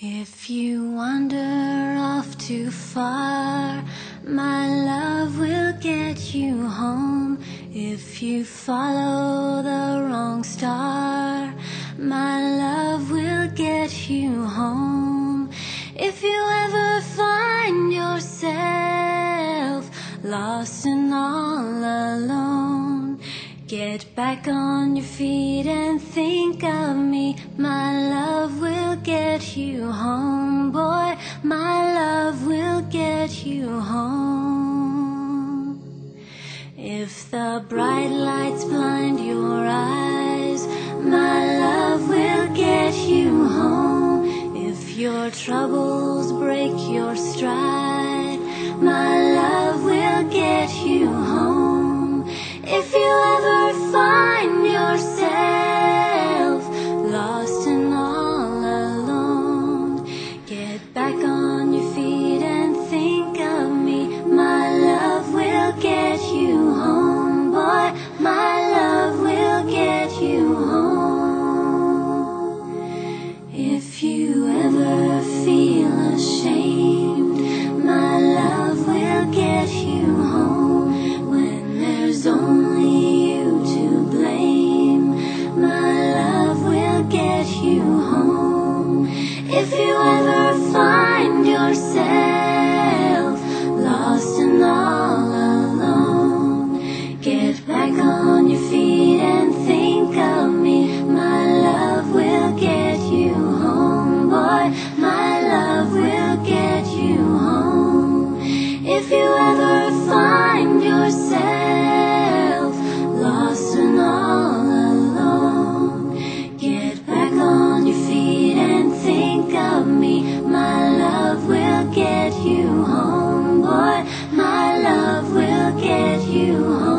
If you wander off too far, my love will get you home. If you follow the wrong star, my love will get you home. If you ever find yourself lost and all alone, get back on your feet and think of me. My love will get you home, boy. My love will get you home. If the bright lights blind your eyes, my love will get you home. If your troubles break your stride, my love will get you home. If you ever find yourself lost and all alone, get back on your feet and think of me. My love will get you home, boy. My love will get you home. If you ever feel ashamed, my love will get you home. When there's only you to blame, my love will get you home. If you ever find yourself lost and all alone, get back on your feet and think of me. My love will get you home, boy. My love will get you home. If you ever find yourself lost and all alone, get back on your feet and think of me. My love will get you home, boy. My love will get you home.